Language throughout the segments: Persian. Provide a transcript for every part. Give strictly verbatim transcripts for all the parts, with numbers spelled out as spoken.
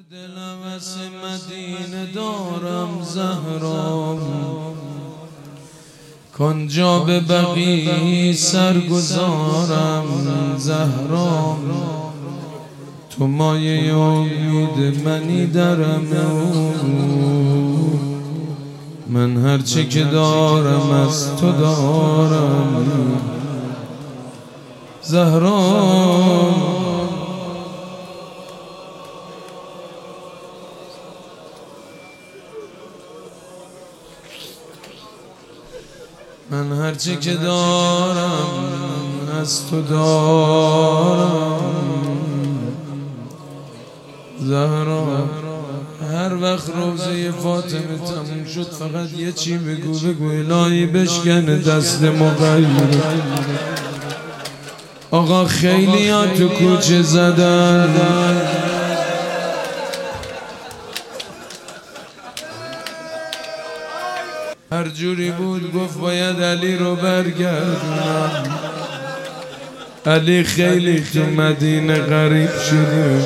دلم از مدینه دارم زهرام، کنجا به بقی سرگزارم زهرام. تو مایه امید منی درم، من هرچی که دارم از تو دارم زهرام. من هرچی که دارم از تو دارم زهرا. هر وقت روزه فاطمه تموم شد فقط یه چی بگو بگو الهی بشکنه دست مغیر. آقا خیلی ها تو کوچه زدن، هر جوری بود گفت باید علی رو برگردونم. علی خیلی تو مدینه غریب شده،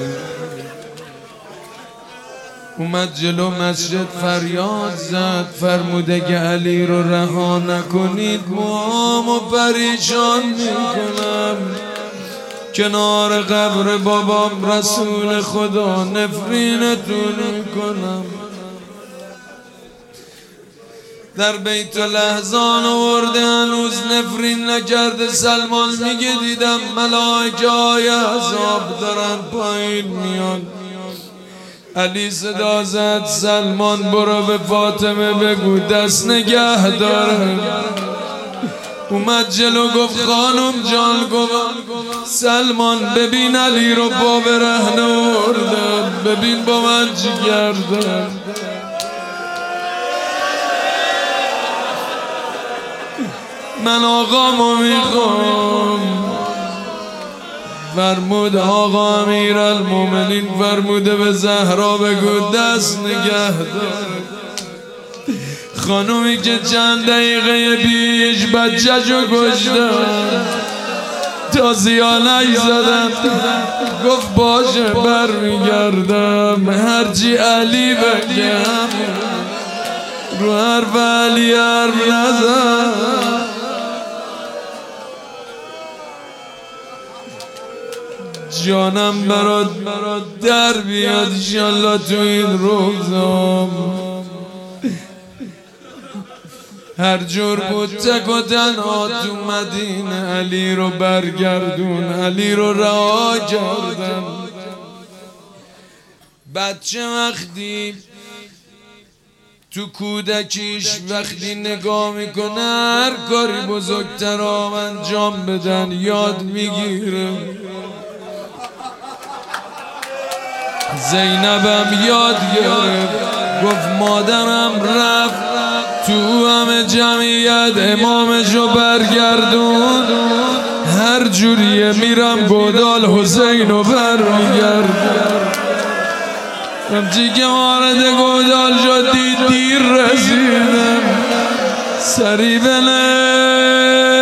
اومد جلو مسجد فریاد زد، فرموده که علی رو رها نکنید موامو پریشان میکنم. کنار قبر بابام رسول خدا نفرینتون میکنم. در بیت الاحزان آورده هنوز نفرین نکرده. سلمان میگه دیدم ملائکه های عذاب دارن پایین میان. علی صدا زد سلمان برو به فاطمه بگو دست نگه داره. اومد جلو گفت خانم جان، گفت سلمان ببین علی رو با برهنه آوردن، ببین با من چی کردن. من آقامو میخوام. فرمود آقا امیر المومنین فرموده به زهرا بگو دست نگه دار. خانومی که چند دقیقه پیش بچه‌شو کشتن تازیا نگذدن، گفت باشه برمیگردم هرچی علی بگم. رو حرف علی حرف نزن. جانم برات در بیاد انشالله تو این روزا. هر جور بود تک و تنها تو مدینه علی رو برگردون، علی رو رها کردن. بچه وقتی تو کودکیش وقتی نگاه میکنه هر کاری بزرگترام انجام بدن یاد میگیره. زینبم یاد گرفت، گفت مادرم رفت تو همه جمعیت امامشو برگردون. هر جوریه میرم گودال حسینو برمیگردم. همچی که وارد گودال شد دید دیر رسیدم. سری بله